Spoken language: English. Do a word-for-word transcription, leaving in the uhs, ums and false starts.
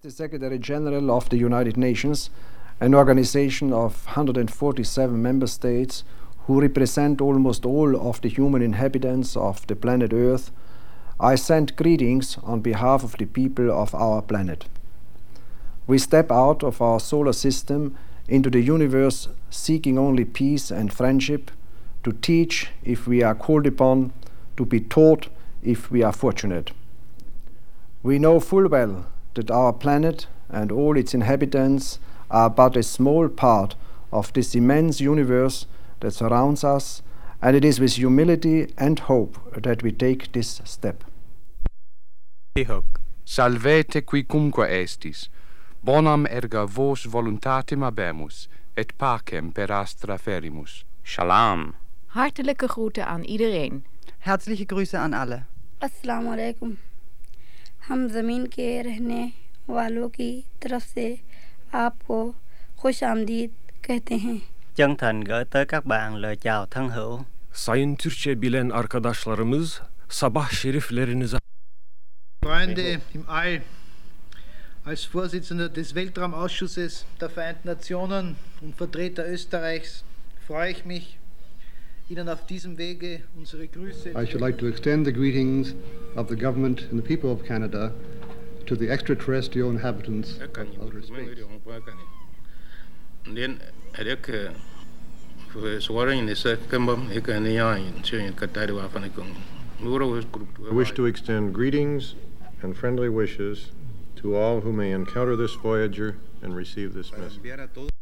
The Secretary General of the United Nations, an organization of one hundred forty-seven member states who represent almost all of the human inhabitants of the planet Earth, I send greetings on behalf of the people of our planet. We step out of our solar system into the universe seeking only peace and friendship, to teach if we are called upon, to be taught if we are fortunate. We know full well that our planet and all its inhabitants are but a small part of this immense universe that surrounds us, and it is with humility and hope that we take this step. Salvete quicumque estis, bonam erga vos voluntatem habemus, et pacem per astra ferimus. Shalom. Hartelijke groeten aan iedereen. Herzliche Grüße an alle. अस्सलाम वालेकुम। हम ज़मीन के रहने वालों की तरफ से आपको खुश आमदीद कहते हैं. Chân thành gửi tới các bạn lời chào thân hữu. Sayın Türkçe bilen arkadaşlarımız, sabah şeriflerinize. Freunde im All, als Vorsitzender des Weltraumausschusses der Vereinten Nationen und Vertreter Österreichs freue ich mich, Ihnen auf diesem Wege unsere Grüße. I should like to extend the greetings of the government and the people of Canada to the extraterrestrial inhabitants of outer space. I wish to extend greetings and friendly wishes to all who may encounter this Voyager and receive this message.